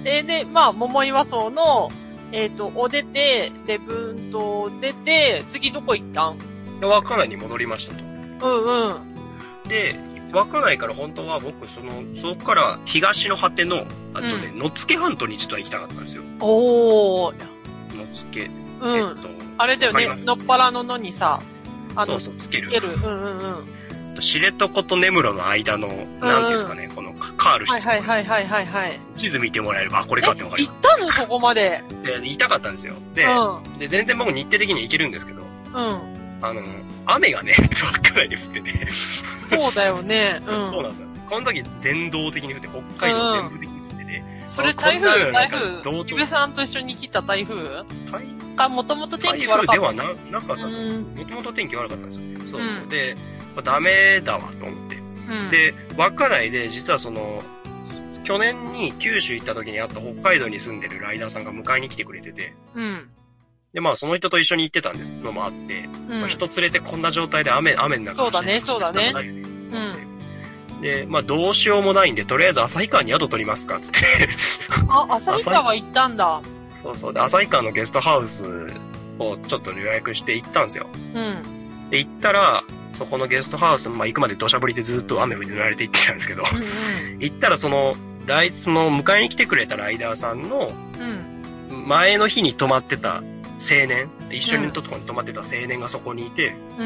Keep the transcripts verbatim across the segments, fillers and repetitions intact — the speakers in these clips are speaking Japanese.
えー、で、まあ、桃岩荘の、えっ、ー、と、を出て、で、文島出て、次どこ行ったん？ 稚内に戻りましたと。 うんうん。 で、稚内から本当は僕、その、そこから東の果ての、あとね、うん、野付半島に実は行きたかったんですよ。 おー。 野付。 うん。えっと、あれだよね、のっぱらののにさ、 あの、そうそう、つける。 つける。うんうんうん。 知床と根室の間の、なんていうんですかね、このカールして、 はいはいはいはいはい。 地図見てもらえれば、これかってわかります。 行ったのそこまで。 で、行きたかったんですよ。で、うん、で、全然僕日程的に行けるんですけど、うん。あの、雨がね、稚内で降ってて。 そうだよね。うん。 そうなんですよ。この時全道的に降って、北海道全部的に降ってて。 うん、それ台風台風ゆべさんと一緒に来た台風か、もともと天気悪かった。 台風ではな、なかったと。もともと天気悪かったんですよ。そうそう。うん、で、まあ、ダメだわと思って。うん、で、稚内で実はその、去年に九州行った時に会った北海道に住んでるライダーさんが迎えに来てくれてて、うん、で、まあその人と一緒に行ってたんですのもあって、うん、まあ、人連れてこんな状態で雨、雨の中そうだね、そうだね。 うん、で、まあどうしようもないんで、とりあえず旭川に宿取りますか、つって。 あ、旭川行ったんだ。 そうそう。で、旭川のゲストハウスをちょっと予約して行ったんですよ。うん。で、行ったら、そこのゲストハウス、まあ行くまで土砂降りでずっと雨降り濡られて行ってたんですけど、うんうん、行ったらその、ライその迎えに来てくれたライダーさんの、前の日に泊まってた青年、一緒にとこに泊まってた青年がそこにいて、うん。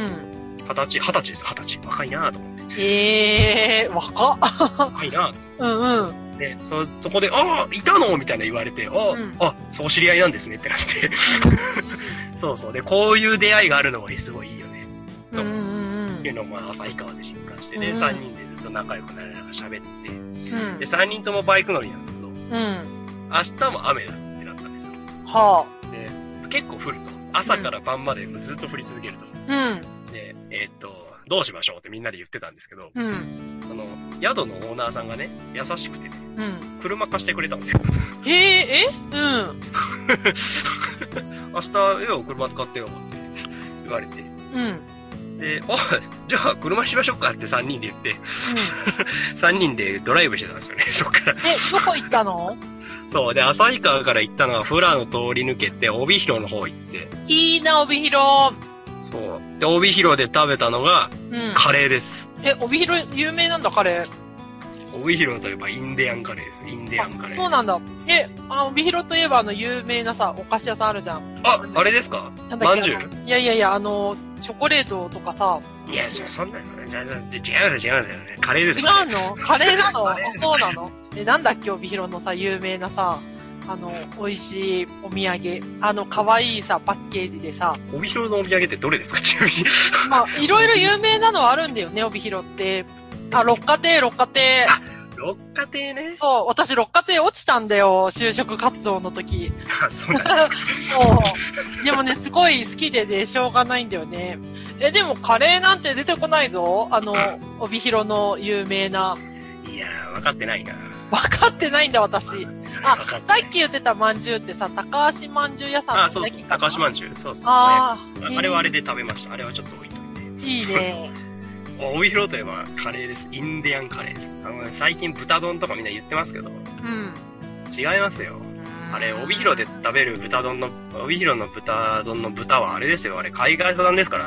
二十歳、二十歳です、二十歳。若いなぁと思って。 へえー、若っ。若いなぁ。うんうん。で、そ、そこで、ああ、いたのみたいな言われて、あ、うん、あ、そう知り合いなんですねってなって。そうそう。で、こういう出会いがあるのがすごいいいよね。と。っていうのを、まあ、旭川で実感して、で、三、うん、人でずっと仲良くなりながら喋って、うん、で、三人ともバイク乗りなんですけど、うん、明日も雨だってなったんですよ。はあ。で、結構降ると。朝から晩までずっと降り続けると。うん。で、えー、っと、どうしましょうってみんなで言ってたんですけど、うん、その、宿のオーナーさんがね、優しくてね、うん、車貸してくれたんですよ。 へえ、えうん。 明日、よ、車使ってよって言われて、うん。で、あ、じゃあ車しましょうかってさんにんで言って、うん、さんにんでドライブしてたんですよね、そっから。 え、どこ行ったの？ そう。で、旭川から行ったのは、富良野通り抜けて、帯広の方行って。 いいな、帯広。 そう。で、帯広で食べたのが、うん、カレーです。 え、帯広有名なんだ、カレー。 帯広といえばインディアンカレーです。インディアンカレー。 そうなんだ。え、あ、帯広といえばあの、有名なさ、お菓子屋さんあるじゃん。 あ、あれですか？まんじゅう？ いやいやいや、あの、チョコレートとかさ。 いや、そんなの、違います、違いますよね。カレーです。 違うの？カレーなの？あ、そうなの？え、なんだっけ、帯広のさ、有名なさ、あの、美味しいお土産。あの、可愛いさ、パッケージでさ。 帯広のお土産ってどれですか、ちなみに。 まあ、いろいろ有名なのはあるんだよね、帯広って。あ、六花亭、六花亭。 あ、六花亭ね。 そう、私六花亭落ちたんだよ、就職活動の時。 あ、そうなんですか。 そう。でもね、すごい好きでね、しょうがないんだよね。え、でもカレーなんて出てこないぞ。あの、帯広の有名な。 いやー、分かってないな。 分かってないんだ、私。あ、さっき言ってたまんじゅうってさ、高橋まんじゅう屋さんの。 あ、そうそう、高橋まんじゅう。そうそう。ああ、あれはあれで食べました。あれはちょっと置いといて。 いいね。 帯広といえばカレーです。インディアンカレーです。あの、ね、最近豚丼とかみんな言ってますけど。うん。違いますよ。あれ、帯広で食べる豚丼の、帯広の豚丼の豚はあれですよ。あれ、海外産ですから。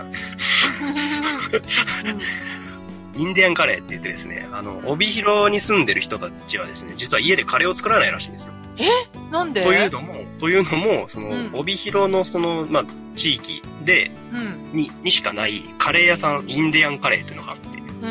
インディアンカレーって言ってですね、あの、帯広に住んでる人たちはですね、実は家でカレーを作らないらしいんですよ。 え？なんで？ というのも、というのも、その、うん、帯広のその、まあ、地域で、うん、に、にしかないカレー屋さん、インディアンカレーというのがあって、うん、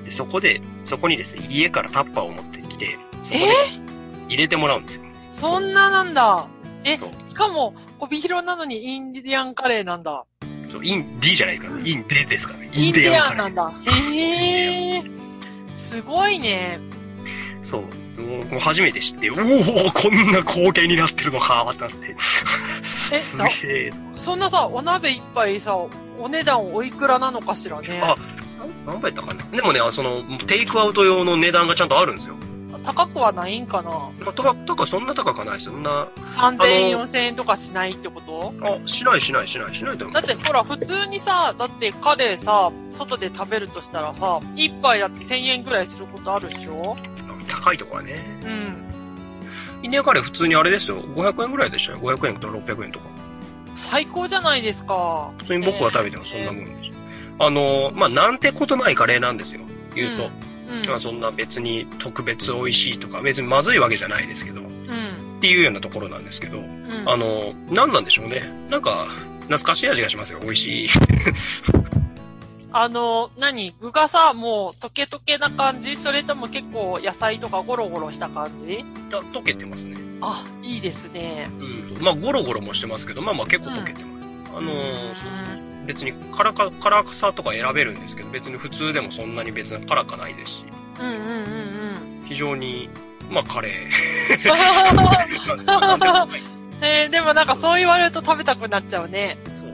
でそこで、そこにですね、家からタッパーを持ってきて、そこで入れてもらうんですよ。 そんななんだ。え、しかも、帯広なのにインディアンカレーなんだ。 インディじゃないですか、ね。インデですからね。 インディアンなんだ。へー。すごいね。 そう。もう初めて知って、おおこんな光景になってるのかってなって。え、すげえ。 そんなさ、お鍋一杯さ、お値段おいくらなのかしらね。 あ、何杯やったかな。でもね、その、テイクアウト用の値段がちゃんとあるんですよ。 高くはないんかな。 高く、高く、そんな高くないですよ。そんな。 さんぜんえん、よんせんえんとかしないってこと？ あ、しないしないしないしないと思う。 だってほら、普通にさ、だってカレーさ、外で食べるとしたらさ、一杯だってせんえんぐらいすることあるでしょ？ 高いとこはね。 インディアンカレー普通にあれですよ。ごひゃくえんぐらいでしたよ。ごひゃくえんとかろっぴゃくえんとか。 最高じゃないですか。 普通に僕は食べてもそんなもんです。えー、あの、まあ、なんてことないカレーなんですよ。言うと。うんうん、まあ、そんな別に特別美味しいとか、別にまずいわけじゃないですけど。うん、っていうようなところなんですけど。うん、あの、なんなんでしょうね。なんか、懐かしい味がしますよ。美味しい。 あの、何具がさ、もう溶け溶けな感じ？それとも結構野菜とかゴロゴロした感じ？ 溶けてますね。 あ、いいですね。 うん。まあ、ゴロゴロもしてますけど、まあまあ結構溶けてます。うん、あのー、別に辛か、辛さとか選べるんですけど、別に普通でもそんなに別に辛かないですし。 うんうんうんうん。 非常に、まあカレー。 えー、でもなんかそう言われると食べたくなっちゃうね。 そう。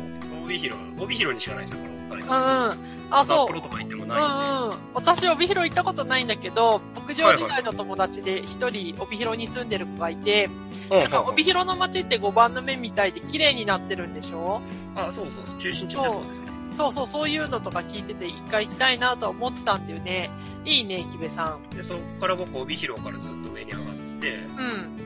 帯広、帯広にしかないですよ、これ。 うんうん。あ、そう。 札幌とか行ってもないんで。 うんうん。私、帯広行ったことないんだけど、牧場時代の友達で一人帯広に住んでる子がいて、はいはい、なんか帯広の街ってごばんの目みたいで綺麗になってるんでしょ？ あ、そうそう、中心地ってそうですね。 そうそう、そういうのとか聞いてて一回行きたいなとは思ってたんだよね。いいね、木部さん。 で、そこから僕、帯広からずっと上に上がって、うん。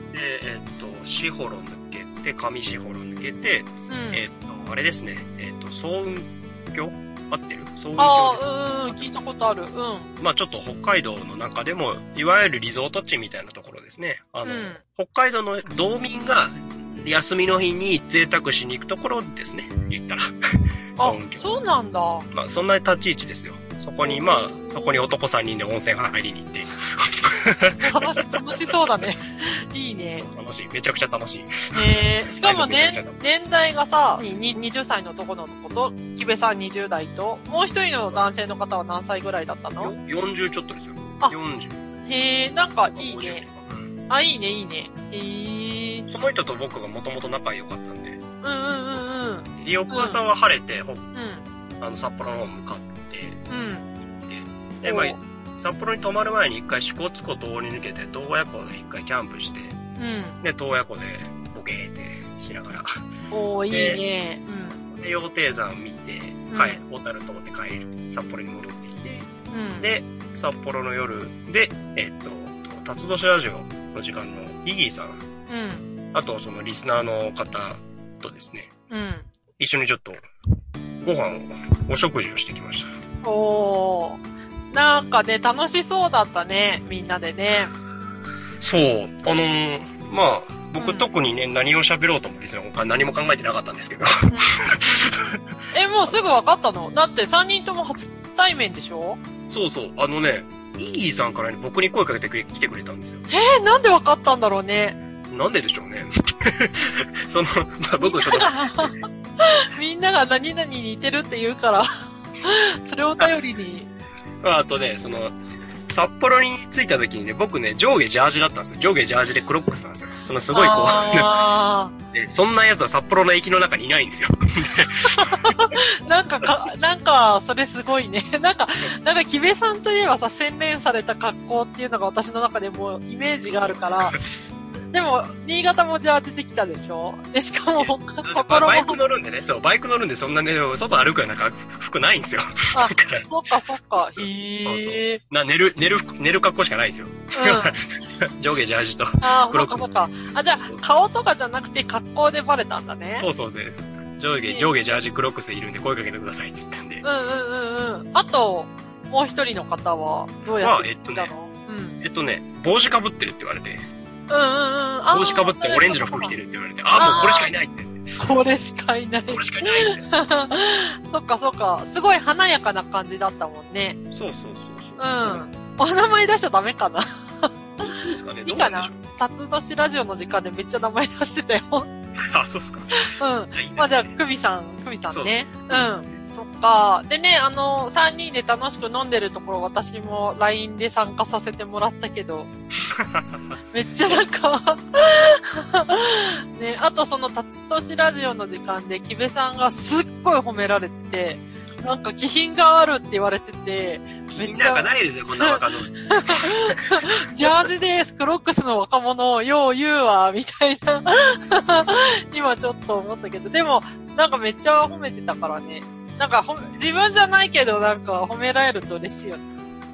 で、えっと、士幌抜けて、上士幌抜けて、うん、えっと、あれですね、えっと、総雲峡合ってる？総雲峡です。 ああ、うん、聞いたことある。うん。 まあちょっと北海道の中でも、いわゆるリゾート地みたいなところですね。あの、うん、北海道の道民が休みの日に贅沢しに行くところですね。言ったら。 あ、そうなんだ。 まあそんな立ち位置ですよ。そこに、まあ、そこに男さんにんで温泉入りに行って。 楽し、楽しそうだね。いいね。 楽しい。めちゃくちゃ楽しい。 えー、しかもね、年代がさ、はたちの男の子と、木部さんにじゅう代と、もう一人の男性の方は何歳ぐらいだったの？ よんじゅう ちょっとですよ。 あ、 よんじゅう。 へー、なんかいいね。あ、いいね、いいね。へー。 その人と僕がもともと仲良かったんで。 うんうんうんうん。 翌朝は晴れて、うん、あの、札幌の方向かって、うん。で、まあ、札幌に泊まる前に一回支笏湖通り抜けて、洞爺湖で一回キャンプして、うん。で、洞爺湖でボケーってしながら。 おー、いいね。 うん。で、羊蹄山見て、帰る。小樽通って帰る。札幌に戻ってきて、うん。で、札幌の夜で、えっと、辰年ラジオの時間のイギーさん。うん。あと、そのリスナーの方とですね、うん。一緒にちょっと、ご飯を、お食事をしてきました。 おー。なんかね、楽しそうだったね、みんなでね。 そう、あのー、まあ、僕、うん、特にね、何を喋ろうとも別に何も考えてなかったんですけど。うん、 え、もうすぐ分かったの？だってさんにんとも初対面でしょ？ そうそう、あのね、イギーさんから、ね、僕に声かけてくれ来てくれたんですよ。 えー、なんで分かったんだろうね。 なんででしょうね。その、まあ、僕、その、 みんなが何々に似てるって言うから、それを頼りに。 あとね、その、札幌に着いた時にね、僕ね、上下ジャージだったんですよ。上下ジャージでクロックスなんですよ。そのすごいこう、でそんな奴は札幌の駅の中にいないんですよ。 なんかか、なんか、それすごいね。なんか、なんか、木部さんといえばさ、洗練された格好っていうのが私の中でもイメージがあるから、でも、新潟もじゃあ出てきたでしょ？で、しかも、札幌も。 バイク乗るんでね、そう、バイク乗るんでそんなね、外歩くような服ないんですよ。 あ、そっかそっか、へー。 な、寝る、寝る、寝る格好しかないんですよ。うん、上下ジャージと。 ああ、そっかそっか。あ、じゃあ、顔とかじゃなくて格好でバレたんだね。 そうそうです。上下、上下ジャージクロックスいるんで声かけてくださいって言ったんで。 うんうんうんうん。あと、もう一人の方は、どうやって来たの？ まあ、えっとね、うん、えっとね、帽子かぶってるって言われて。 うんうんうん。 帽子かぶってオレンジの服着てるって言われて、ああ、もうこれしかいないって。 これしかいない。 これしかいないって。 そっかそっか。すごい華やかな感じだったもんね。 そうそうそうそう。うん。お名前出しちゃダメかな。 いいですかね。 いいかな。辰年ラジオの時間でめっちゃ名前出してたよ。 あ、そうっすか。 うん。まあじゃあ、久美さん、久美さんね。うん。そっか。でね、あの、三人で楽しく飲んでるところ、私も ライン で参加させてもらったけど、めっちゃなんか、ね、あとその、辰年ラジオの時間で、木部さんがすっごい褒められてて、なんか気品があるって言われてて、 めっちゃ。なんかないですよ、こんな若造。 ジャージです、クロックスの若者をよう言うわ、みたいな。今ちょっと思ったけど、でも、なんかめっちゃ褒めてたからね。なんかほ、自分じゃないけど、なんか褒められると嬉しいよね。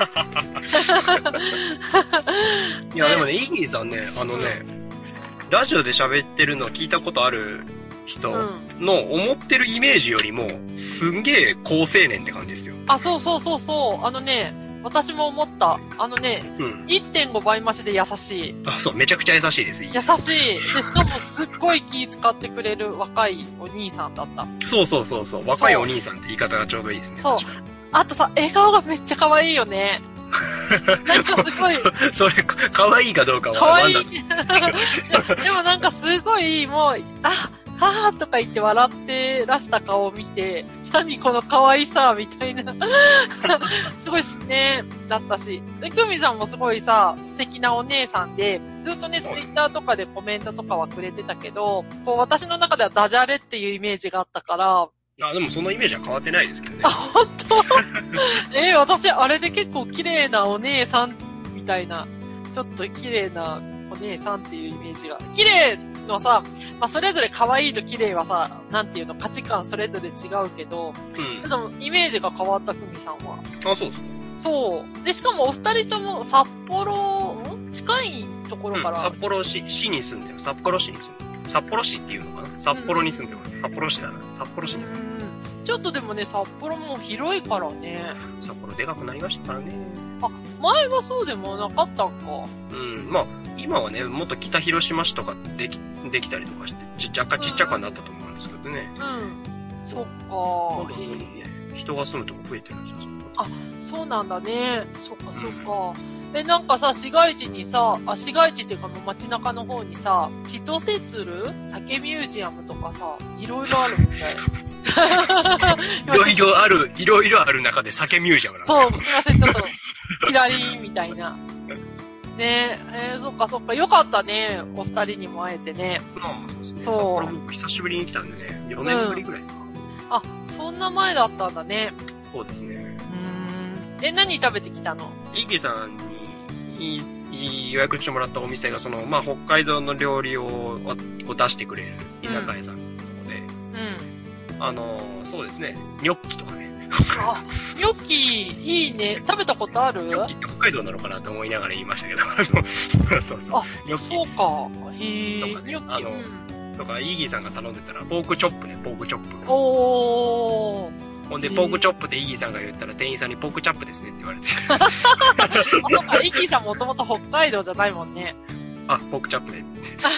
いや、でもね、イギーさんね、あのね、ラジオで喋ってるの聞いたことある人の思ってるイメージよりも、すんげえ高青年って感じですよ。 あ、そうそうそうそう。あのね、私も思った。あのね、うん、いってんご 倍増しで優しい。 あ、そう、めちゃくちゃ優しいです。 優しい。で、しかもすっごい気使ってくれる若いお兄さんだった。 そうそうそうそう。若いお兄さんって言い方がちょうどいいですね。 そう。あとさ、笑顔がめっちゃ可愛いよね。なんかすごい。 そ, それ、可愛いかどうかは可愛い。でもなんかすごい、もう、あ、はぁとか言って笑ってらした顔を見て、何この可愛さみたいな。すごいね、だったし。で、クミさんもすごいさ、素敵なお姉さんで、ずっとね、ツイッターとかでコメントとかはくれてたけど、こう私の中ではダジャレっていうイメージがあったから、 あ、でもそのイメージは変わってないですけどね。 あ、本当えー、私、あれで結構綺麗なお姉さんみたいな、ちょっと綺麗なお姉さんっていうイメージが。綺麗のさ、まあ、それぞれ可愛いと綺麗はさ、なんていうの、価値観それぞれ違うけど、うん。でも、イメージが変わった、久美さんは。 あ、そうですか。 そう。で、しかもお二人とも札幌、ん近いところから。うん、 札幌市、市に住んでる。札幌市に住んでる。札幌市っていうのかな、札幌に住んでます。うん、札幌市だな。札幌市に住んでます。 うん。ちょっとでもね、札幌も広いからね。 札幌でかくなりましたからね。 あ、前はそうでもなかったんか。 うん、まあ、今はね、もっと北広島市とかでき、できたりとかして、ち若干ちっちゃくなったと思うんですけどね。 うん。そっかー。人が住むとこ増えてるんですよ。 あ、そうなんだね。そっかそっか。うん、え、なんかさ、市街地にさ、あ、市街地っていうか街中の方にさ、千歳鶴酒ミュージアムとかさ、いろいろあるみたい。 いろいろある、いろいろある中で酒ミュージアムなんそう、すいません、ちょっと、キラリンみたいな。ねえ、えー、そっかそっか、よかったね、お二人にも会えてね。 まあ、そうですね。そう。札幌も久しぶりに来たんでね、よねんぶりぐらいですか、 うん。あ、そんな前だったんだね。 そうですね。 うーん。え、何食べてきたの？ イギさんに予約してもらったお店が、その、まあ、北海道の料理をを出してくれる居酒屋さんなので、うん。うん、あの、そうですね、ニョッキとかね。 あ、ニョッキ、いいね。食べたことある？ ニョッキって北海道なのかなと思いながら言いましたけど、あの、そうそう。 あ、ニョッキ。そうか。へぇー。 ニョッキ。あの、うん、とか、イーギーさんが頼んでたら、ポークチョップね、ポークチョップ。 おー。 ほんで、ポークチョップでイーギーさんが言ったら、店員さんにポークチャップですねって言われて。 あ、そっか、イーギーさんもともと北海道じゃないもんね。 あ、ポークチャップね。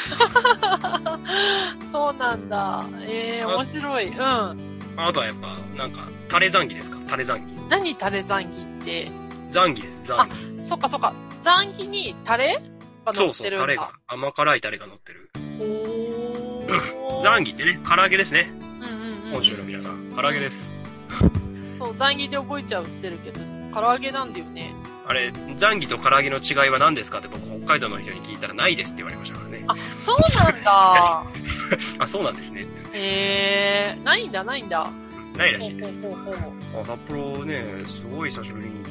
そうなんだ。ええー、面白い。うん。 あとはやっぱ、なんか、タレザンギですか？タレザンギ。 何タレザンギって？ ザンギです、ザンギ。あ、そっかそっか。ザンギにタレが乗ってるんだ。そうそう、 タレが。甘辛いタレが乗ってる。 ほー。うん。ザンギってね、唐揚げですね。うんうんうん。本州の皆さん、唐揚げです。 そう、ザンギで覚えちゃうってるけど、唐揚げなんだよね。 あれ、ザンギと唐揚げの違いは何ですかって僕、北海道の人に聞いたらないですって言われましたからね。 あ、そうなんだ。 あ、そうなんですね。 へえー、ないんだ、ないんだ。 ないらしいです。ほうほうほう。あ、札幌ね、すごい久しぶりに行って。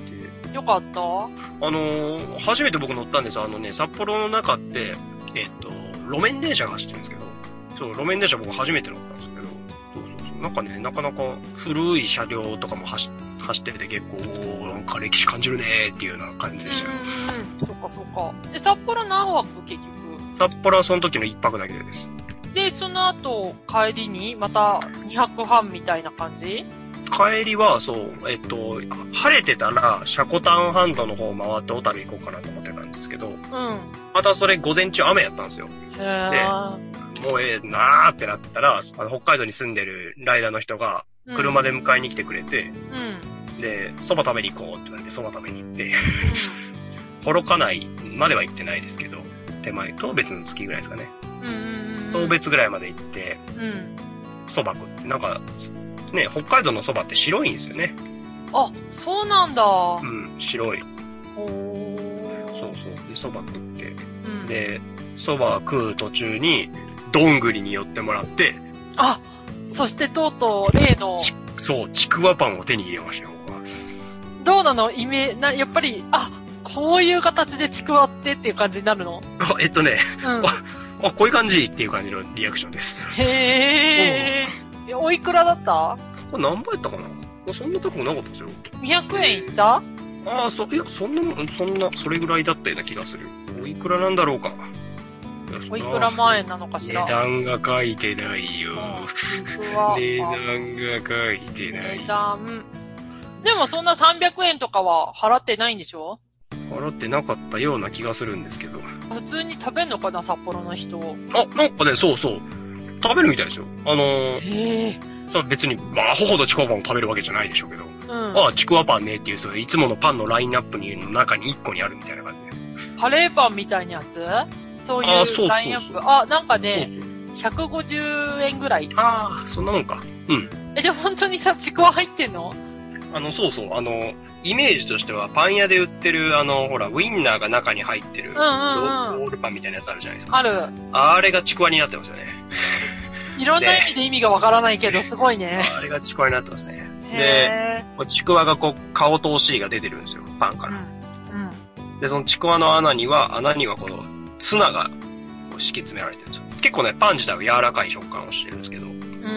よかった？あのー、初めて僕乗ったんです。あのね、札幌の中って、えっと、路面電車が走ってるんですけど、そう、路面電車僕初めて乗ったんですけど、そうそうそう。なんかね、なかなか古い車両とかも走走ってて結構、なんか歴史感じるねーっていうような感じでしたよ。 うん、そっかそっか。で、札幌何泊結局？ 札幌はその時の一泊だけです。 で、その後、帰りに、また、にはくはんみたいな感じ？ 帰りは、そう、えっと、晴れてたら、シコタン半島の方を回って小樽行こうかなと思ってたんですけど、うん。またそれ午前中雨やったんですよ。 へー。 で、もうええなーってなったら、あの北海道に住んでるライダーの人が、車で迎えに来てくれて、うん。で、蕎麦食べに行こうって言われて蕎麦食べに行って、幌加内までは行ってないですけど、手前、当別の月ぐらいですかね。うん。当別ぐらいまで行って、うん。蕎麦食って、なんか、ね、北海道の蕎麦って白いんですよね。 あ、そうなんだ。 うん、白い。 おー。 そうそう。で、蕎麦食って、うん、で、蕎麦食う途中に、どんぐりに寄ってもらって、 あ、そしてとうとう、例の、 そう、ちくわパンを手に入れましたよ、僕は。 どうなの？イメな、やっぱり、あ、こういう形でちくわってっていう感じになるの？ あ、えっとね、うん、あ、あ、こういう感じっていう感じのリアクションです。 へー。おいくらだった？ これ何倍やったかな？そんな高くなかったですよ。 にひゃくえんいった？ ああ、そ、いや、そんなもん、そんな、それぐらいだったような気がする。おいくらなんだろうか。 おいくら万円なのかしら。 値段が書いてないよ。値段が書いてない。 値段。でもそんなさんびゃくえんとかは払ってないんでしょ？ 払ってなかったような気がするんですけど。 普通に食べんのかな、札幌の人。 あ、なんかね、そうそう。食べるみたいですよ。あのー、 へえ。 さ別に、まあ、ほほどちくわパンを食べるわけじゃないでしょうけど。 うん。 ああ、ちくわパンねっていう、そういつものパンのラインナップにの中にいっこにあるみたいな感じです。 カレーパンみたいなやつ？そういうラインナップ。あ、なんかね、ひゃくごじゅうえんぐらい。 ああ、そんなもんか。うん。 え、じゃあ本当にさ、ちくわ入ってんの？ あの、そうそう、あの、イメージとしては、パン屋で売ってる、あの、ほら、ウインナーが中に入ってる、 うんうんうん、 ロールパンみたいなやつあるじゃないですか。 ある。 あれがちくわになってますよね。 いろんな意味で意味がわからないけど、すごいね。 あれがちくわになってますね。 で、 ちくわがこう、顔とお尻が出てるんですよ、パンから。 うん。うん、 で、そのちくわの穴には、穴にはこの、ツナが、こう敷き詰められてるんですよ。結構ね、パン自体は柔らかい食感をしてるんですけど。うん。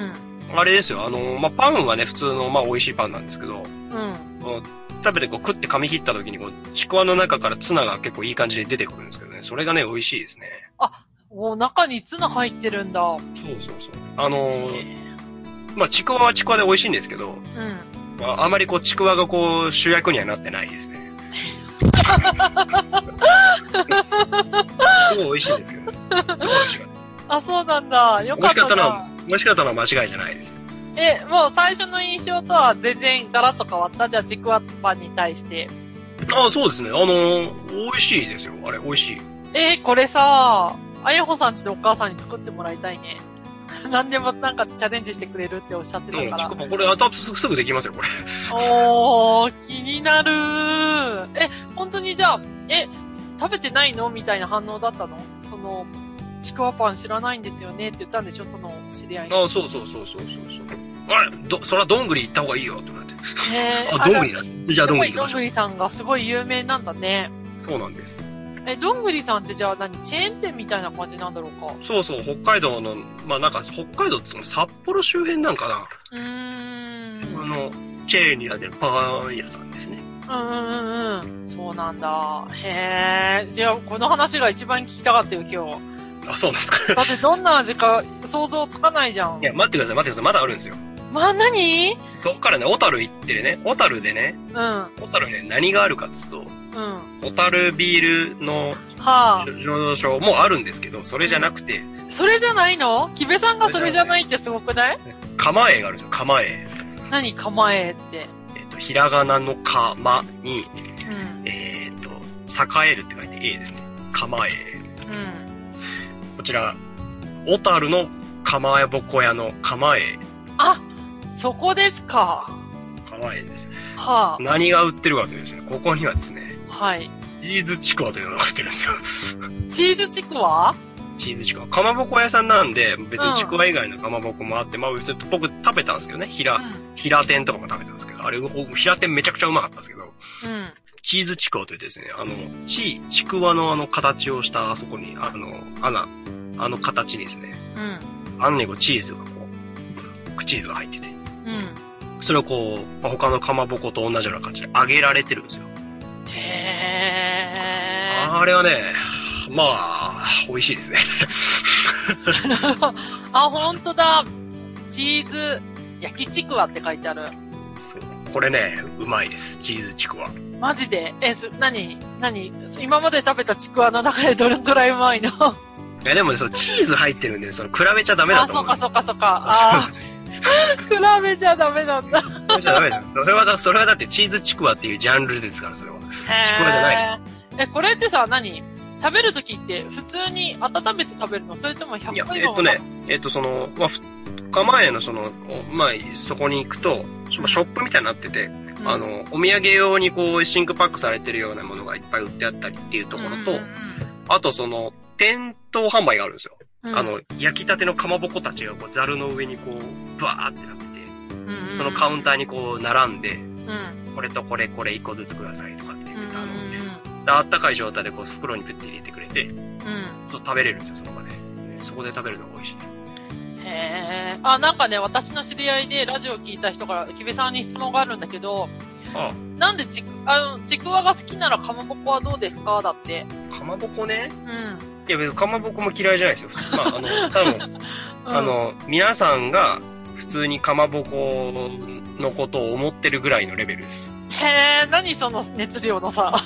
あれですよ、あの、まあ、パンはね、普通の、まあ、美味しいパンなんですけど、うん。食べてこう、食って噛み切った時にこう、ちくわの中からツナが結構いい感じで出てくるんですけどね、それがね、美味しいですね。 あ、お中にツナ入ってるんだ。そうそうそう。あのー、まあ、ちくわはちくわで美味しいんですけど、うん。まあ、あまりこう、ちくわがこう、主役にはなってないですね。すごい美味しいんですけど、ね。すごい美味しかった。 あ、そうなんだ。よかったな。美味しかったのは、 美味しかったのは間違いじゃないです。 え、もう最初の印象とは全然ガラッと変わった？じゃあ、ちくわパンに対して。 ああ、そうですね。あのー、美味しいですよ。あれ、美味しい。 えー、これさ、あやほさんちのお母さんに作ってもらいたいね。何でもなんかチャレンジしてくれるっておっしゃってたから。 うん、これ、あたすぐ、すぐできますよ、これ。 おー、気になるー。え、本当にじゃあ、え、食べてないのみたいな反応だったの？その、ちくわパン知らないんですよねって言ったんでしょ、その知り合いに。 ああ、そうそうそうそうそうそう。あれ、ど、それはどんぐり行った方がいいよって言われて。 へー。あ、どんぐりだ。じゃあどんぐり行きましょう。 どんぐりさんがすごい有名なんだね。 そうなんです。 え、どんぐりさんってじゃあ何チェーン店みたいな感じなんだろうか？ そうそう、北海道の、まあなんか北海道ってその札幌周辺なんかな。 うーん。 あの、チェーンにあるパン屋さんですね。 うんうんうんうん。そうなんだ。へえ。じゃあこの話が一番聞きたかったよ、今日。 あ、そうなんですか。 だってどんな味か想像つかないじゃん。 いや、待ってください、待ってください。まだあるんですよ。 まあ、何？ そっからね、小樽行ってね、小樽でね、 うん。 小樽ね、何があるかっつうと、 うん。 小樽ビールの、 はあ。 上昇もあるんですけど、それじゃなくて。 それじゃないの？木部さんがそれじゃないってすごくない？ 釜栄があるんですよ、釜栄。 何釜栄って。 えっと、ひらがなの釜に、 うん、 えっと、栄えるって書いて A ですね。釜栄。うん。こちら、小樽の釜屋ぼこ屋の釜栄。 あ、そこですか。 釜栄です。 はあ。 何が売ってるかというとですね、ここにはですね、 はい。 チーズちくわというのが売ってるんですよ。 チーズちくわ？ チーズちくわ。かまぼこ屋さんなんで、別にちくわ以外のかまぼこもあって、うん、まあ別に僕食べたんですけどね、平、うん、平天とかも食べたんですけど、あれ、平天めちゃくちゃうまかったんですけど、うん、チーズちくわというですね、あの、ち、ちくわのあの形をしたあそこに、あの、穴、あの形にですね、うん、あのね、こうチーズがこう、チーズが入ってて、うん、それをこう、まあ、他のかまぼこと同じような感じで揚げられてるんですよ。 へー。 あれはね、まあ、美味しいですね。 あ、ほんとだ。チーズ、焼きちくわって書いてある。 そう。これね、うまいです。チーズちくわ。 マジで？え、す、なになに今まで食べたちくわの中でどれくらいうまいの？いや、でもね、そのチーズ入ってるんで、その比べちゃダメだと思う。 あ、そうかそうかそうか。あ比べちゃダメなんだ。比べちゃダメだ。それはだ、それはだってチーズちくわっていうジャンルですから、それは。ちくわじゃないです。 え、これってさ、何食べるときって普通に温めて食べるの？それともひゃっかいも？ えっとね、えっとその、まあ、釜屋のその、まあ、そこに行くと、ショップみたいになってて、うん、あの、お土産用にこう、真空パックされてるようなものがいっぱい売ってあったりっていうところと、うんうんうん、あとその、店頭販売があるんですよ。うん、あの、焼きたてのかまぼこたちがこう、ザルの上にこう、バーってなってて、うんうんうん、そのカウンターにこう、並んで、うん、これとこれこれ一個ずつくださいとかって言って頼んで、うんうんうんあったかい状態でこう袋にプッて入れてくれて、うん。そう食べれるんですよ、その場で。そこで食べるのが美味しい。 へー。あ、なんかね、私の知り合いでラジオを聞いた人から、木部さんに質問があるんだけど、 ああなんでち、あの、ちくわが好きならかまぼこはどうですかだって。 かまぼこね。 うん。 いや、別にかまぼこも嫌いじゃないですよ。まあ、あの、多分、うん、あの、皆さんが普通にかまぼこのことを思ってるぐらいのレベルです。 へー、何その熱量のさ。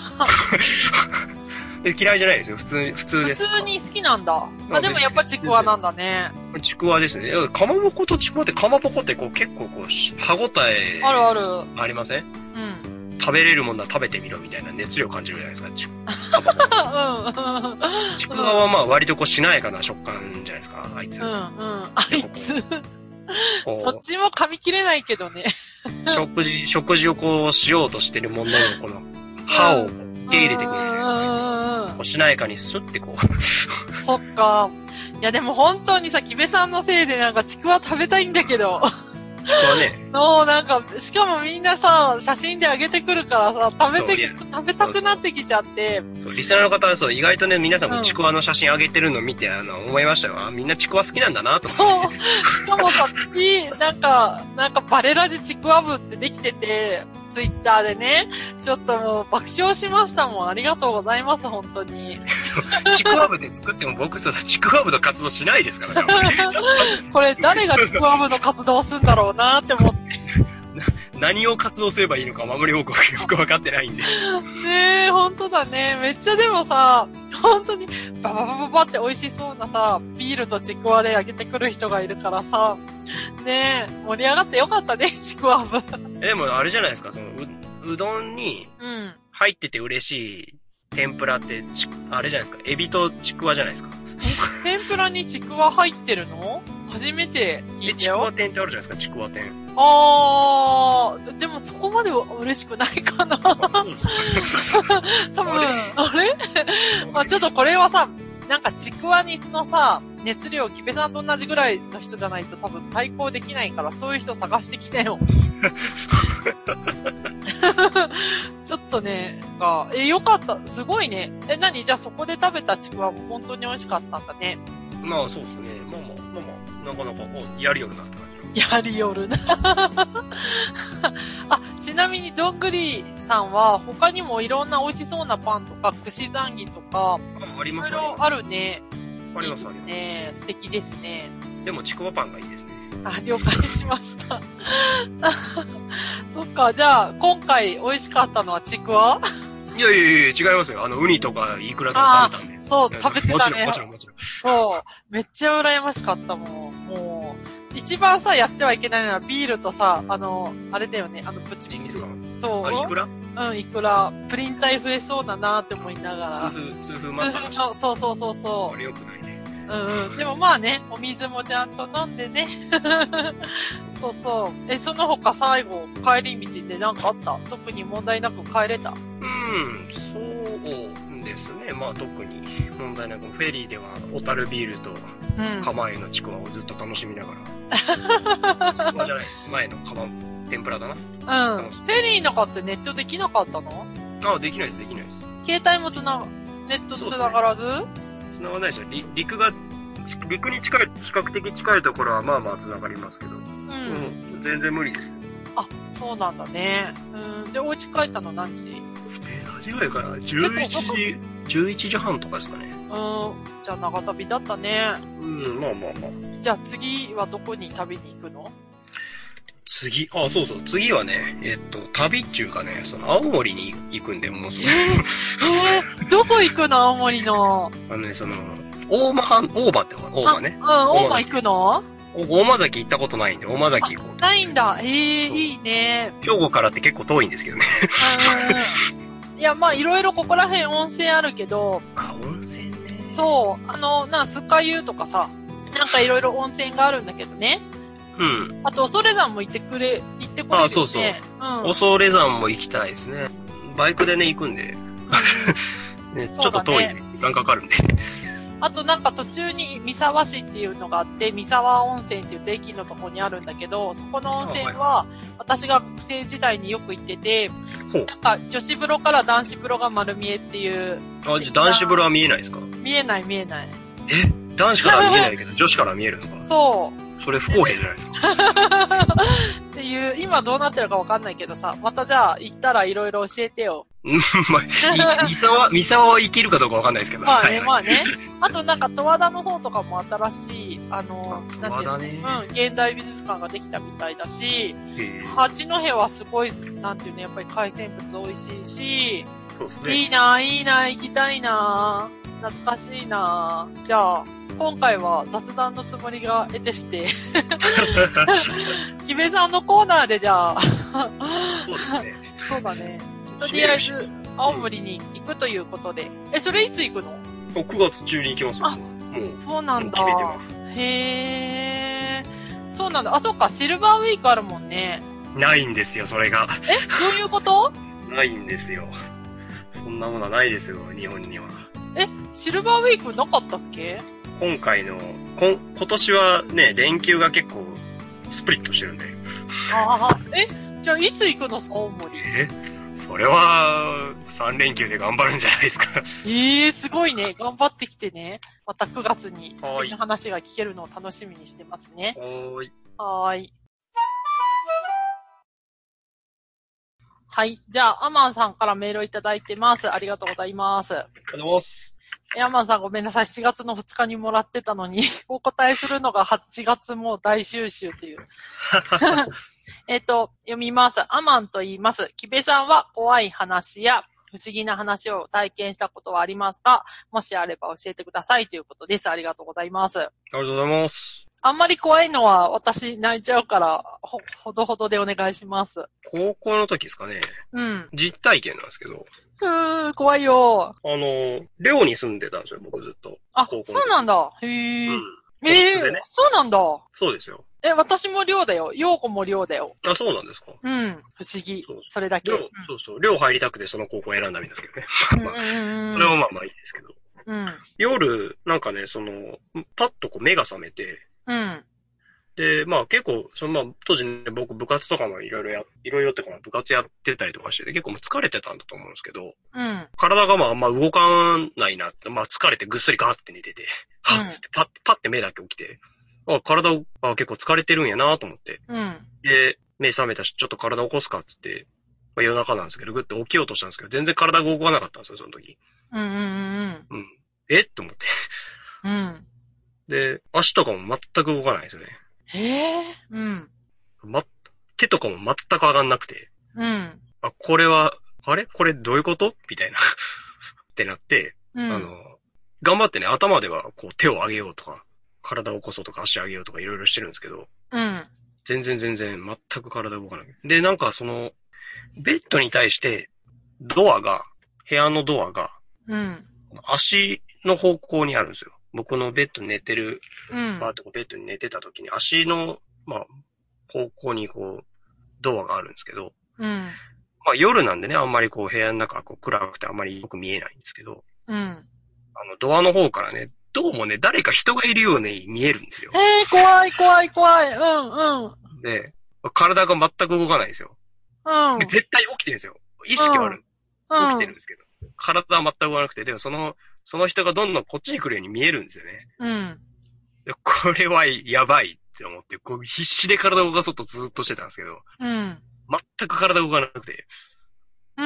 嫌いじゃないですよ。普通、普通です。 普通に好きなんだ。まあでもやっぱちくわなんだね。 ちくわですね。かまぼことちくわって、かまぼこってこう結構こう、歯応え。 あるある。 ありません？ うん。 食べれるもんなら食べてみろみたいな熱量感じるじゃないですか。ちうん。ちくわはまあ割とこうしなやかな食感じゃないですか、あいつ。 うんうん。あいつ。どっちも噛み切れないけどね。 食事、食事をこうしようとしてるもののこの歯を受け入れてくれるじゃないですか。こうしなやかにスッてこう。 そっか。いやでも本当にさ、キベさんのせいでなんかちくわ食べたいんだけど。 ちくわね。 のなんか、しかもみんなさ、写真であげてくるからさ、食べて、食べたくなってきちゃって。 リスナーの方はそう、意外とね、皆さんもちくわの写真あげてるの見て、うん、あの、思いましたよ。みんなちくわ好きなんだなと思って。 そう。しかもさ、ち、なんか、なんかバレラジちくわ部ってできてて、ツイッターでね、ちょっともう爆笑しましたもん。ありがとうございます、本当に。 ちくわ部で作っても僕、そのちくわ部の活動しないですからね。 これ誰がちくわ部の活動するんだろうなって思って。 何を活動すればいいのかあまり僕はよくわかってないんで。 ねえ、ほんとだね。めっちゃでもさ、本当にバババババって美味しそうなさ、ビールとちくわであげてくる人がいるからさ、ねえ、盛り上がってよかったね、ちくわ部。 でもあれじゃないですか、そのう、うどんに入ってて嬉しい天ぷらってち、あれじゃないですか、エビとちくわじゃないですか。 天ぷらにちくわ入ってるの？初めて聞いたよ。 ちくわ天ってあるじゃないですか、ちくわ天。 あー、でもそこまでは嬉しくないかな。多分、あれまあちょっとこれはさ、なんかちくわにのさ、熱量、キベさんと同じぐらいの人じゃないと多分対抗できないから、そういう人探してきてよ。ちょっとね、が、え、よかった。すごいね。え、何じゃあそこで食べたちくわも本当に美味しかったんだね。 まあそうですね。まあまあ、まあまあ、なかなか、お、やりよるなって感じ。 やりよるな。あ、ちなみにどんぐりさんは他にもいろんな美味しそうなパンとか、串談義とか、 あ、ありますね。 いろいろあるね。 ありますあります。 ね、素敵ですね。 でもちくわパンがいいですね。 あ、了解しました。そっか、じゃあ、今回美味しかったのはちくわ？ いやいやいや、違いますよ。あの、ウニとかイクラとか食べたんで。 そう、食べてたね。 もちろん、もちろん、もちろん。 そう、めっちゃ羨ましかったもん。もう、一番さ、やってはいけないのはビールとさ、あの、あれだよね、あの、プチンス。 そう。 あ、イクラ？ うん、イクラ。プリン体増えそうだなって思いながら。 痛風、痛風マッサージ。 そうそうそうそう。 あれ良くないね。 うんうん。でもまあね、お水もちゃんと飲んでね。そうそう。え、その他最後、帰り道で何かあった？特に問題なく帰れた？ うん、そうですね。まあ特に問題なく、フェリーでは小樽ビールと釜揚のちくわをずっと楽しみながら。ちくわじゃない、前の釜、天ぷらだな。 うん。フェリーの中ってネットできなかったの？ ああ、できないです、できないです。 携帯もつな、ネットつながらず？ つながらないですよ。陸が、陸に近い、比較的近いところはまあまあつながりますけど。うん。うん、全然無理です。 あ、そうなんだね。うん。で、お家帰ったの何時？ えー、何時ぐらいかな ?じゅういちじ、じゅういちじはんとかですかね。 うん。じゃあ長旅だったね。 うん、まあまあまあ。 じゃあ次はどこに旅に行くの？ 次、あ、そうそう、次はね、えっと、旅っていうかね、その、青森に行くんで、もうすぐ。 えー、どこ行くの青森の。 あのね、その、大間半、大間って大間ね。 うん、大間行くの？ 大間崎行ったことないんで、大間崎行こう。 ないんだ。ええー、いいね。 兵庫からって結構遠いんですけどね。 いや、まあ、いろいろここら辺温泉あるけど。 あ、温泉ね。 そう。あの、な、スカユとかさ、なんかいろいろ温泉があるんだけどね。 うん。 あと、恐山も行ってくれ、行ってこれるよね。 あ、そうそう。うん。恐山も行きたいですね。バイクでね、行くんで。ね、ちょっと遠いね。時間かかるんで。 あとなんか途中に三沢市っていうのがあって、三沢温泉っていう駅のところにあるんだけど、そこの温泉は、私が学生時代によく行ってて、なんか女子風呂から男子風呂が丸見えっていう。 あ、じゃあ男子風呂は見えないですか？ 見えない見えない。 え？男子から見えないけど、女子から見えるのか？ そう。 それ不公平じゃないですか。 っていう、今どうなってるかわかんないけどさ、またじゃあ行ったらいろいろ教えてよ。 うん、まあ、三沢、三沢は生きるかどうかわかんないですけど。 まあね、まあね。あとなんか、十和田の方とかも新しい、あの、 十和田ね。 うん、現代美術館ができたみたいだし、八戸はすごい、なんていうね、やっぱり海鮮物美味しいし、 そうですね。 いいな、いいな、行きたいな、懐かしいな。じゃあ、今回は雑談のつもりが得てして、キベさんのコーナーでじゃあ、 そうですね。 そうだね。とりあえず、青森に行くということで。え、それいつ行くの？ くがつ中に行きますよ。 あ、もう。そうなんだ。決めてます。へー。そうなんだ。あ、そっか、シルバーウィークあるもんね。 ないんですよ、それが。 え、どういうこと？ ないんですよ。そんなものはないですよ、日本には。 え、シルバーウィークなかったっけ？ 今回の、こ今年はね、連休が結構、スプリットしてるんで。 ああ、え、じゃあいつ行くの、青森？ えそれは、さん連休で頑張るんじゃないですか。 ええー、すごいね。頑張ってきてね。またくがつに、 はい。 の話が聞けるのを楽しみにしてますね。 はーい。 はーい。はい。じゃあ、アマンさんからメールをいただいてます。ありがとうございます。 ありがとうございます。 アマンさんごめんなさい。しちがつのふつかにもらってたのに、お答えするのがはちがつも大収集という。えっと、読みます。アマンと言います。キベさんは怖い話や不思議な話を体験したことはありますか？もしあれば教えてくださいということです。ありがとうございます。ありがとうございます。あんまり怖いのは私泣いちゃうから、ほ、ほどほどでお願いします。 高校の時ですかね。 うん。 実体験なんですけど。 うーん、怖いよ。 あの、寮に住んでたんですよ、僕ずっと。 あ、そうなんだ。へー。うん、ええーね、そうなんだ。 そうですよ。 え、私も寮だよ。陽子も寮だよ。 あ、そうなんですか。 うん。不思議。そ, それだけ。 寮、うん、そうそう。寮入りたくてその高校選んだんですけどね。まあ、それはまあまあいいですけど。 うん。 夜、なんかね、その、パッとこう目が覚めて、 うん。 で、まあ結構、そのまあ当時ね、僕部活とかもいろいろや、いろいろってか部活やってたりとかしてて、結構もう疲れてたんだと思うんですけど、 うん。 体がまああんま動かないなって、まあ疲れてぐっすりガーって寝てて、はっつってパッ、パッて目だけ起きて、あ、体を、あ、結構疲れてるんやなと思って。 うん。 で、目覚めたし、ちょっと体起こすかっつって、まあ、夜中なんですけど、ぐって起きようとしたんですけど、全然体が動かなかったんですよ、その時。 うんうんうんうん。 うん。えと思って。 うん。 で、足とかも全く動かないですよね。 へえ。うん。 ま、手とかも全く上がんなくて。 うん。 あ、これは、あれこれどういうことみたいな。ってなって、 うん、 あの、頑張ってね、頭ではこう手を上げようとか、体を起こそうとか足上げようとかいろいろしてるんですけど、 うん。 全然全然全く体動かない。で、なんかその、ベッドに対して、ドアが、部屋のドアが、 うん。 足の方向にあるんですよ。僕のベッドに寝てる、 うん。 バーとかベッドに寝てた時に足の、まあ、方向にこう、ドアがあるんですけど、 うん。 まあ夜なんでね、あんまりこう部屋の中こう暗くてあんまりよく見えないんですけど、 うん。あの、ドアの方からね、どうもね、誰か人がいるように見えるんですよ。 えー、怖い怖い怖い。うんうん。 で、体が全く動かないんですよ。 うん。 絶対起きてるんですよ。意識はある。 うん、 起きてるんですけど。体は全く動かなくて、でもその、その人がどんどんこっちに来るように見えるんですよね。 うん。 でこれはやばいって思って、こう必死で体を動かそうとずっとしてたんですけど、 うん。 全く体動かなくて。 うん。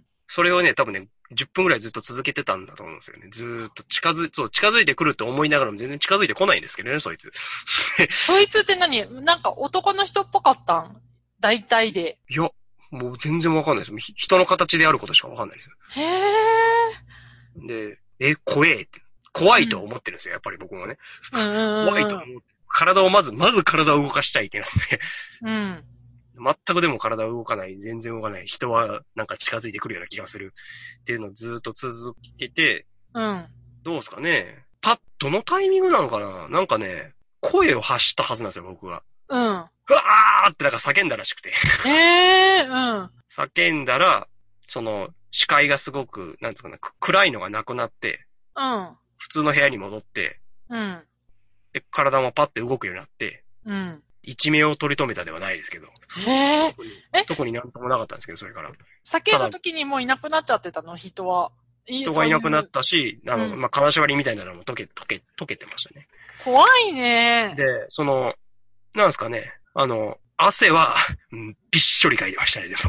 それをね、多分ね、じゅっぷんぐらいずっと続けてたんだと思うんですよね。ずーっと近づい、そう、近づいてくるって思いながらも全然近づいてこないんですけどね、そいつ。 そいつって何？なんか男の人っぽかったん？大体で。 いや、もう全然わかんないです。人の形であることしかわかんないですよ。 へー。で、え、怖えって。怖いと思ってるんですよ、やっぱり僕もね。 うん、 怖いと思う。体をまず、まず体を動かしたいってなって。 うん。 全くでも体は動かない、全然動かない、人はなんか近づいてくるような気がするっていうのをずっと続けて、 うん。 どうですかね。パッ、どのタイミングなのかななんかね、声を発したはずなんですよ、僕が。 うん。うわーってなんか叫んだらしくて。 へえー、うん。 叫んだら、その、視界がすごく、なんですかね、暗いのがなくなって、 うん。 普通の部屋に戻って、 うん。 で、体もパッて動くようになって、 うん。 一命を取り留めたではないですけど。 へえ。 え特になんともなかったんですけど、それから。 叫んだ時にもういなくなっちゃってたの、人は。 人がいなくなったし、あの、うん、まあ、金縛りみたいなのも溶け、溶け、溶けてましたね。 怖いね。 で、その、なんですかね、あの、 汗は、うん、びっしょりかいてましたね、でも。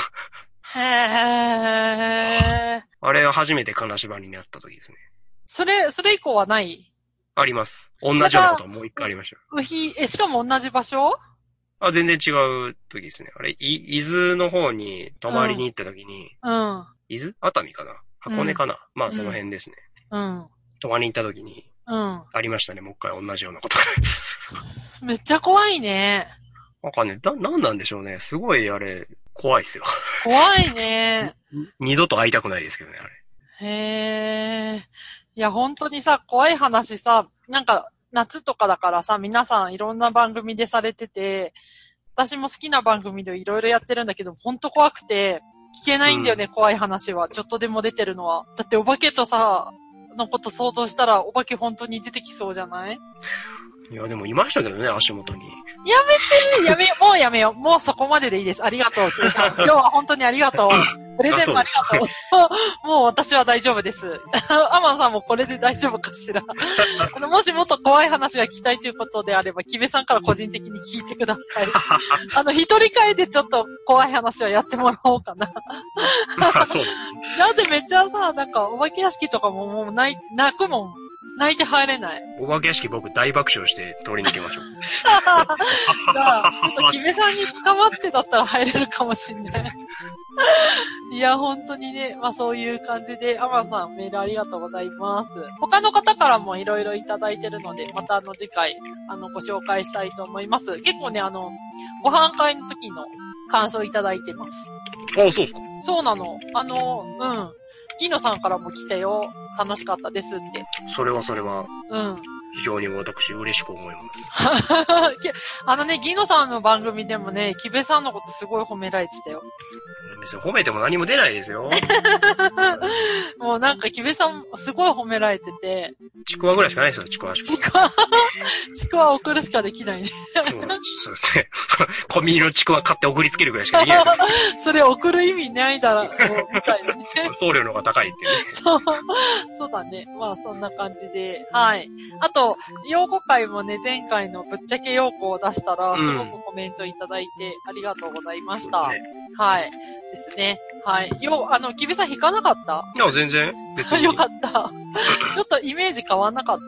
へー。 あれは初めて金縛りになった時ですね。 それ、それ以降はない？ あります。同じようなことはもう一回ありました。 うひ、え、しかも同じ場所？ あ、全然違う時ですね。あれ、い、伊豆の方に泊まりに行った時に、うん。うん、伊豆熱海かな箱根かな、うん、まあその辺ですね。うん。泊まりに行った時に、うん。ありましたね、もう一回同じようなことが。 めっちゃ怖いね。 なんかね、だ、なんなんでしょうね。すごいあれ、怖いっすよ。 怖いね。 二度と会いたくないですけどね、あれ。 へー。いや、本当にさ、怖い話さ、なんか、夏とかだからさ、皆さんいろんな番組でされてて、私も好きな番組でいろいろやってるんだけど、ほんと怖くて、聞けないんだよね、うん、怖い話は。ちょっとでも出てるのは。だってお化けとさ、のこと想像したら、お化け本当に出てきそうじゃない？ いや、でもいましたけどね、足元に。 やめてやめよう、もうやめよう。もうそこまででいいです。ありがとう、キムさん。今日は本当にありがとう。プレゼンもありがとう。もう私は大丈夫です。アマンさんもこれで大丈夫かしら。あの、もしもっと怖い話が聞きたいということであれば、キベさんから個人的に聞いてください。あの、一人会でちょっと怖い話はやってもらおうかな。 そうなんでめっちゃさ、なんか、お化け屋敷とかももう泣い、泣くもん。泣いて入れない。 お化け屋敷僕大爆笑して通り抜けましょう。 じゃあ、ちょっとキベさんに捕まってだったら入れるかもしんない。いや、本当にね、まあそういう感じで、アマンさんメールありがとうございます。他の方からもいろいろいただいてるので、またあの次回、あの、ご紹介したいと思います。結構ね、あの、ご飯会の時の感想いただいてます。 ああ、そうですか。 そうなの。あの、うん。ギノさんからも来てよ。楽しかったですって。 それはそれは。 うん。 非常に私嬉しく思います。 あのね、ギノさんの番組でもね、キベさんのことすごい褒められてたよ。 別に褒めても何も出ないですよ。 もうなんかキベさんすごい褒められてて。 ちくわぐらいしかないですよ、ちくわしか。 ちくわ、ちくわ送るしかできないね。 そうですね。コンビニのちくわ買って送りつけるぐらいしかできないですよ、ね。 それ送る意味ないだろう、みたいなね。 送料の方が高いっていうね。 そう、そうだね。まあそんな感じで。はい。あと、用語会もね、前回のぶっちゃけ用語を出したら、すごくコメントいただいてありがとうございました。うんね、はい。ですね。はい。よ、あの、キビさん弾かなかった？ いや、全然。 別によかった。ちょっとイメージ変わんなかった？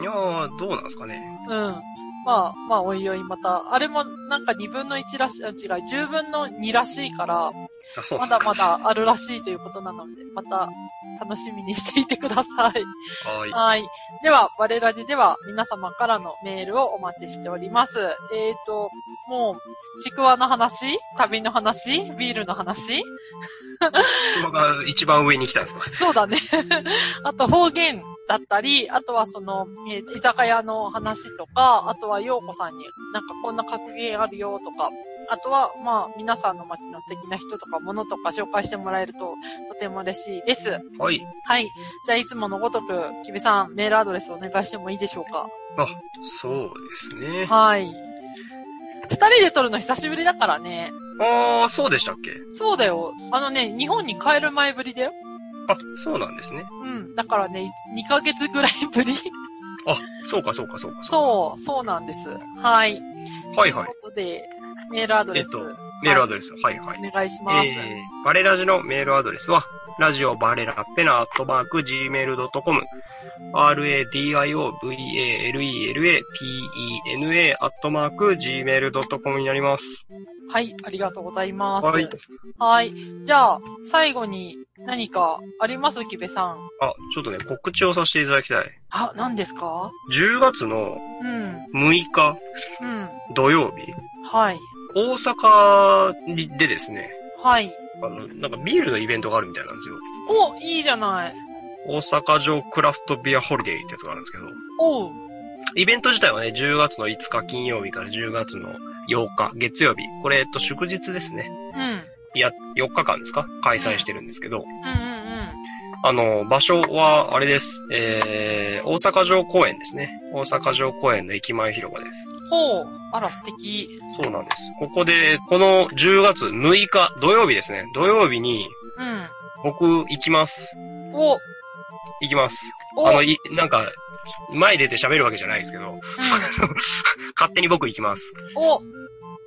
いやー、どうなんですかね。 うん。まあ、まあ、おいおい、また、あれもなんかにぶんのいちらしい、違う、じゅうぶんのにらしいから、まだまだあるらしいということなので、また楽しみにしていてください。 はい。 はい。では、バレラジでは皆様からのメールをお待ちしております。えーと、もう、ちくわの話、旅の話、ビールの話ちくわが一番上に来たんですか？ そうだね。あと方言だったり、あとはその、えー、居酒屋の話とか、あとは陽子さんになんかこんな格言あるよとか、あとはまあ皆さんの街の素敵な人とか物とか紹介してもらえるととても嬉しいです。 はい。 はい。じゃあいつものごとく、きびさんメールアドレスお願いしてもいいでしょうか？ あ、そうですね。 はい。二人で撮るの久しぶりだからね。 ああ、そうでしたっけ？ そうだよ。あのね、日本に帰る前ぶりだよ。 あ、そうなんですね。 うん。だからね、にかげつぐらいぶり。 あ、そうかそうかそうか。 そう、そうなんです。はい。 はいはい。 ということで、メールアドレス。えっと、 メールアドレス。はい、はい、はい。 お願いします。 えー、バレラジのメールアドレスは、ラジオバレラペナアットマーク ジーメールドットコム、ラディオバレラペナアットマーク ジーメールドットコム になります。 はい、ありがとうございます。 はい。 はい。じゃあ、最後に何かありますキベさん？ あ、ちょっとね、告知をさせていただきたい。 あ、何ですか？ じゅうがつのむいか、うん、土曜日。 はい。 大阪でですね。 はい。 あの、なんかビールのイベントがあるみたいなんですよ。 お、いいじゃない。 大阪城クラフトビアホリデーってやつがあるんですけど。 おう。 イベント自体はね、じゅうがつのいつか金曜日からじゅうがつのようか月曜日。これ、えっと、祝日ですね。 うん。 いや、よっかかんですか？開催してるんですけど。 うん、うん、うんうん。 あの、場所は、あれです。えー、大阪城公園ですね。大阪城公園の駅前広場です。 ほう。あら、素敵。 そうなんです。ここで、このじゅうがつむいか土曜日ですね。土曜日に、 うん。 僕、行きます。 お。 行きます。あの、い、なんか、前出て喋るわけじゃないですけど、うん、勝手に僕行きます。 お。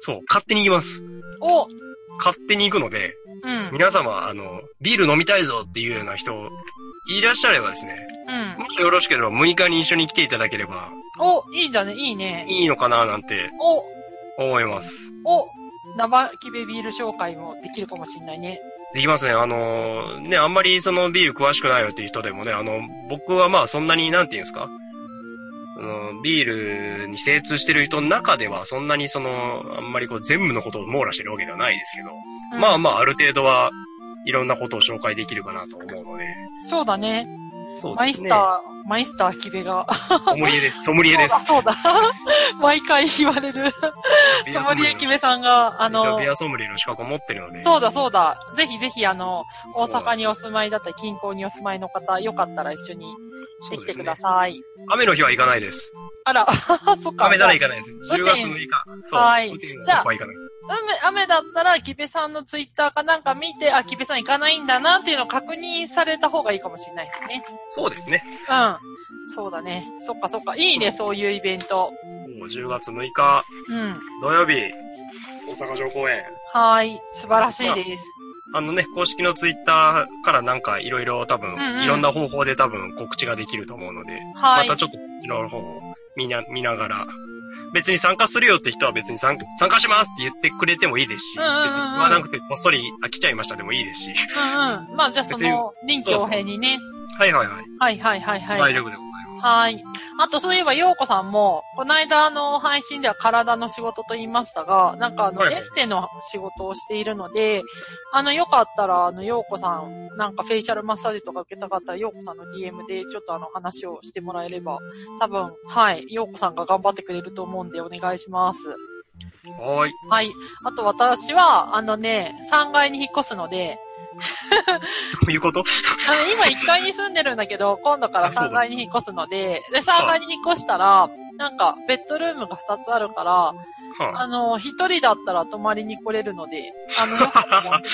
そう、勝手に行きます。 お勝手に行くので、うん。皆様、あの、ビール飲みたいぞっていうような人、いらっしゃればですね。うん。もしよろしければむいかに一緒に来ていただければ。 お、いいんだね、いいね。 いいのかななんて。お思います。 お生キベビール紹介もできるかもしれないね。 できますね。あのー、ね、あんまりそのビール詳しくないよっていう人でもね、あの、僕はまあそんなに、なんていうんですか、あのビールに精通してる人の中ではそんなにその、あんまりこう全部のことを網羅してるわけではないですけど、うん、まあまあある程度はいろんなことを紹介できるかなと思うので。 そうだね。そうですね。マイスター、マイスターキベが。 ソムリエです、ソムリエです。 そうだ、そうだ。毎回言われる。ソムリエキベさんが、あの、 ビアソムリエの資格を持ってるので。 そうだ、そうだ。ぜひぜひ、あの、大阪にお住まいだったり、近郊にお住まいの方、よかったら一緒にできてください。ね、 雨の日は行かないです。 あら、そっか。 雨なら行かないです。じゅうがつむいか。そう。 はい。じゃあ、雨、雨だったら、キベさんのツイッターかなんか見て、あ、キベさん行かないんだなっていうのを確認された方がいいかもしれないですね。 そうですね。 うん。そうだね。そっかそっか。いいね、そういうイベント。 もうじゅうがつむいか。うん。土曜日、大阪城公園。 はい。素晴らしいです。 あのね、公式のツイッターからなんかいろいろ多分、うんうん、いろんな方法で多分告知ができると思うので、はい。またちょっといろいろ方法見な、見ながら、別に参加するよって人は別に参加、参加しますって言ってくれてもいいですし、うんうんうん、別に言わなくてこっそり飽きちゃいましたでもいいですし。 うんうん。まあじゃあその、臨機応変にね。 はいはいはい。 はいはいはいはい。 大丈夫でございます。 はい。あとそういえば、ようこさんも、この間の配信では体の仕事と言いましたが、なんかあの、はいはい、エステの仕事をしているので、あの、よかったら、あの、ようこさん、なんかフェイシャルマッサージとか受けたかったら、ようこさんの ディーエム でちょっとあの、話をしてもらえれば、多分、はい、ようこさんが頑張ってくれると思うんで、お願いします。 はい。 はい。あと私は、あのね、さんがいに引っ越すので、 どういうことあの、今いっかいに住んでるんだけど、今度からさんがいに引っ越すので、で、さんがいに引っ越したら、なんか、ベッドルームがふたつあるから、はあ、あの、一人だったら泊まりに来れるので、あの、よかったら。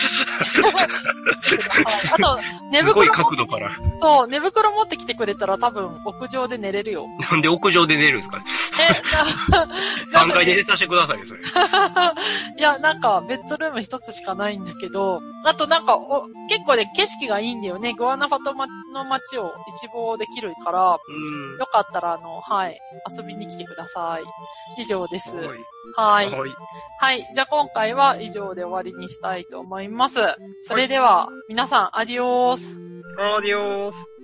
あと、寝袋。すごい角度から。 そう、寝袋持ってきてくれたら多分屋上で寝れるよ。 なんで屋上で寝るんですかえ、さんがいで寝させてくださいよ、それ。 いや、なんか、ベッドルーム一つしかないんだけど、あとなんか、お結構ね、景色がいいんだよね。グアナファトの街を一望できるから、よかったら、あの、はい、遊びに来てください。以上です。はい。はい。はい。じゃあ今回は以上で終わりにしたいと思います。それでは、皆さん、アディオース。 アディオース。